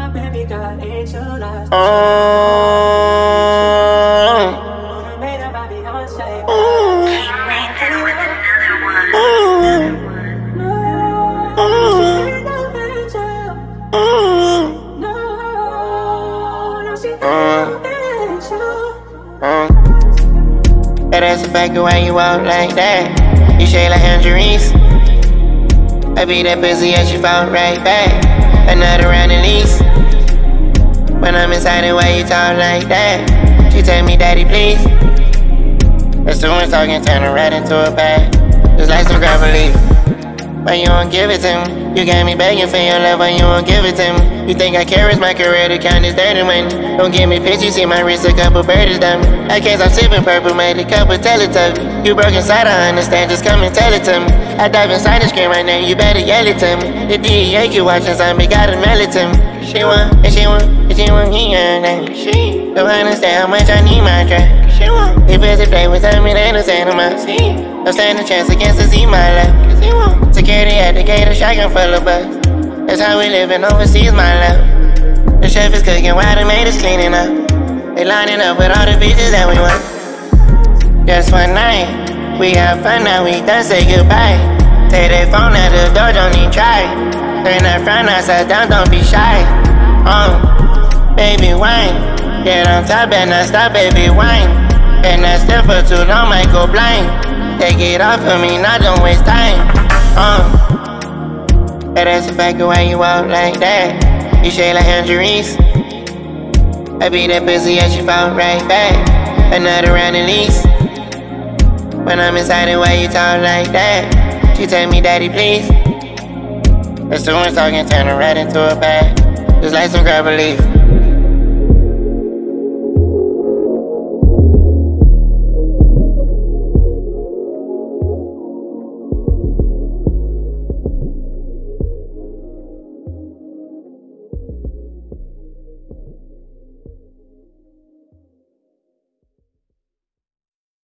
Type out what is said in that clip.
That's a fact of why you walk like that. You shake like injuries. I beat that pussy and she fall right back. Another round at least. When I'm inside it, why you talk like that? She tell me, daddy, please. As soon as talking, turn her right into a bag. Just like some gravel leaf. Why you won't give it to me? You got me begging for your love, why you won't give it to me? You think I care, it's my career to count this dirty money. Don't give me pictures, see my wrist, a couple birdies done me. I can't stop sipping purple, made a couple Teletubbies. You broke inside, I understand, just come and tell it to me. I dive inside the screen right now, you better yell it to me. The DEA keep watching zombie, gotta mail it to me. She want, and she want, and she want, she don't understand how much I need my drag. She want, if it's a play with me, they don't stand on my seat. Don't stand a chance against the see my life. Security at the gate, a shotgun full of buzz. That's how we living overseas, my love. The chef is cooking while the maid is cleaning up. They lining up with all the bitches that we want. Just one night, we have fun, now we done, say goodbye. Take their phone out the door, don't even try. Turn that front outside down, don't be shy. Baby wine, get on top and not stop, baby wine. And that still for too long, might go blind. Take it off of me, now don't waste time. That's a fact of why you walk like that. You shake like injuries. I beat that pussy and she fall right back. Another round at least. When I'm inside it, why you talk like that? She tell me, daddy, please. As soon as talking, turn her right into a bag. Just like some gravel leaf.